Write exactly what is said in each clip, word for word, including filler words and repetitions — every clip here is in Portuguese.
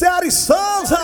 Ceará e Souza.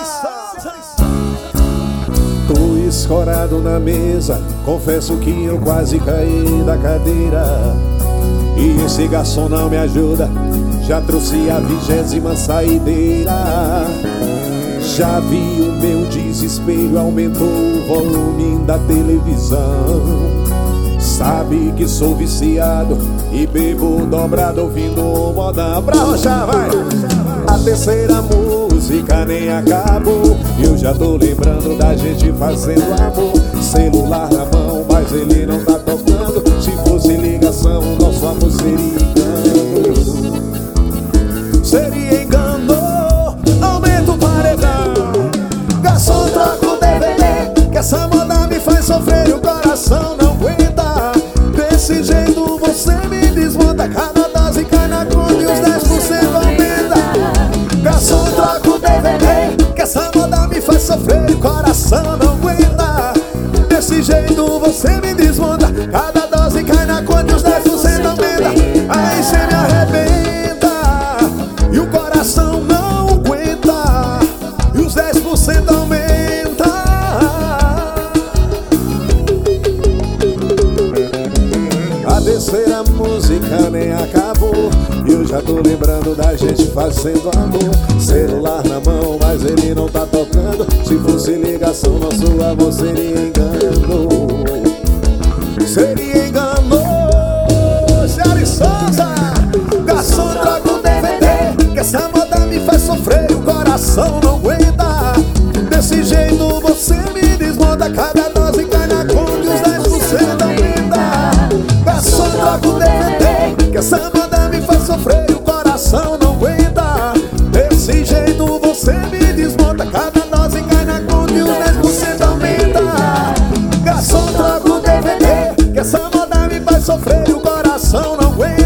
Tô escorado na mesa, confesso que eu quase caí da cadeira. E esse garçom não me ajuda, já trouxe a vigésima saideira. Já vi o meu desespero, aumentou o volume da televisão. Sabe que sou viciado e bebo dobrado ouvindo o modão. Pra rochar, vai! A terceira música nem acabou, eu já tô lembrando da gente fazendo amor. Celular na mão, mas ele não tá tocando. Se fosse ligação, o nosso amor seria engano. Seria engano. Aumenta o paredão. Garçom, troca o D V D, que essa moda me faz sofrer e o coração não aguenta. Desse jeito você me desmonta, cada dose cai na conta e os dez por cento aumenta. Garçom, troca o D V D, que essa moda me faz sofrer e o coração não aguenta. Desse jeito você me desmonta, cada dose cai na conta e os dez por cento aumenta. Aí cê me arrebenta e o coração não aguenta, e os dez por cento aumenta. A terceira música nem acabou, eu já tô lembrando da gente fazendo amor. Celular na mão, mas ele não tá tocando. Se fosse ligação, nosso amor seria engano. Seria engano. Ceará e Souza. Garçom, troca o D V D, que essa moda me faz sofrer e o coração não aguenta. Desse jeito você me desmonta, cada dose cai na conta e os dez por cento aumenta. Garçom, troca o D V D, que essa moda me faz sofrer e o coração não aguenta. Desse jeito você me desmonta, cada dose cai na conta e os dez por cento aumenta. Garçom, troca o D V D, que essa moda me faz sofrer e o coração não aguenta.